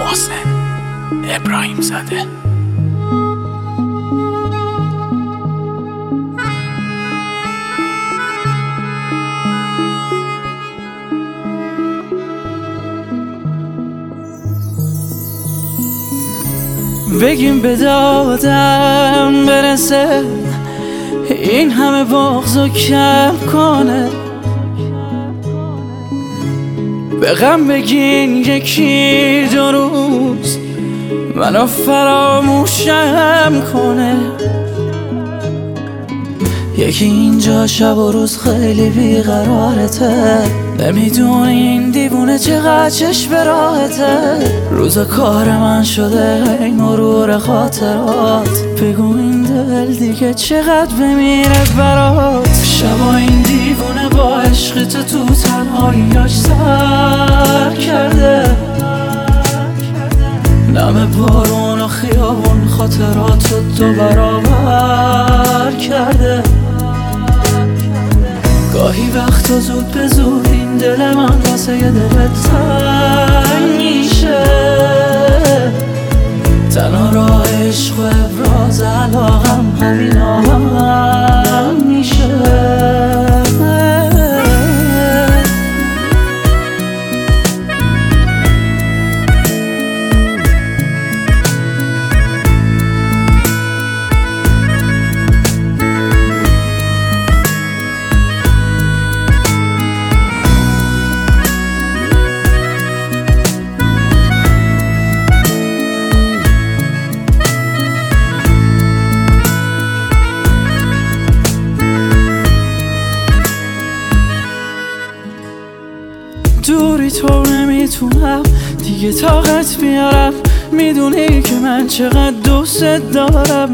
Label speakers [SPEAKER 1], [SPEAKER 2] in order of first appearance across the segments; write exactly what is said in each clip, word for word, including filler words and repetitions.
[SPEAKER 1] محسن ابراهیم زاده.
[SPEAKER 2] بگیم به دادم برسه، این همه بغضو کم کنه. به غم بگین یکی دو روز منو فراموشم کنه. یکی اینجا شب و روز خیلی بیقرارته، نمیدونی این دیوونه چقدر چشم به راحته. روز کار من شده این مرور خاطرات، بگو این دل دیگه چقدر بمیره برات. شبا این دیوونه با عشق تو تو تنهاییاش سر کرده، نم بارون و خیابون خاطرات رو دو برابر کرده. گاهی وقتا زود به زود این دل من واسه یه دلت تنگ میشه. تنها راه عشق و ابراز علاقم همین آهنگ میشه. دوری تو نمیتونم دیگه طاقت بیارم، میدونی که من چقدر دوست دارم.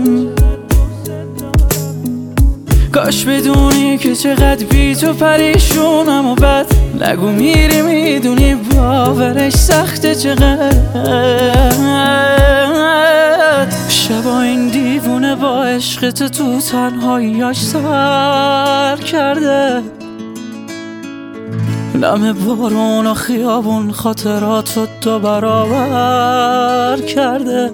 [SPEAKER 2] کاش بدونی که چقدر بی تو پریشونم و بد نگو میری، میدونی باورش سخته چقدر. شبا این دیوونه با عشق تو تو تنهاییاش سر کرده، نم بارون و خیابون خاطرات رو دو برابر کرده.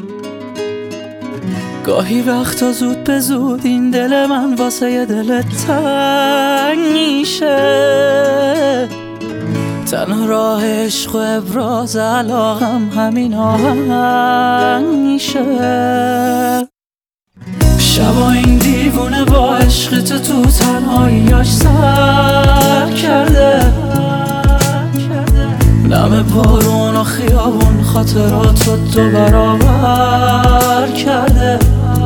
[SPEAKER 2] گاهی وقتا زود به زود این دل من واسه یه دلت تنگ میشه. تنها راه عشق و ابراز علاقم همین آهنگ میشه. شبا این دیوونه با عشق تو تو تنهاییاش سر کرده، نم بارون و خیابون خاطرات رو دو برابر کرده.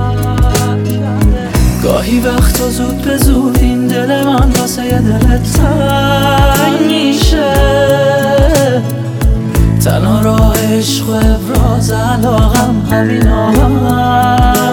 [SPEAKER 2] گاهی وقتا زود به زود این دل من واسه یه دلت تنگ میشه. تنها راه عشق و ابراز علاقم همین آهنگ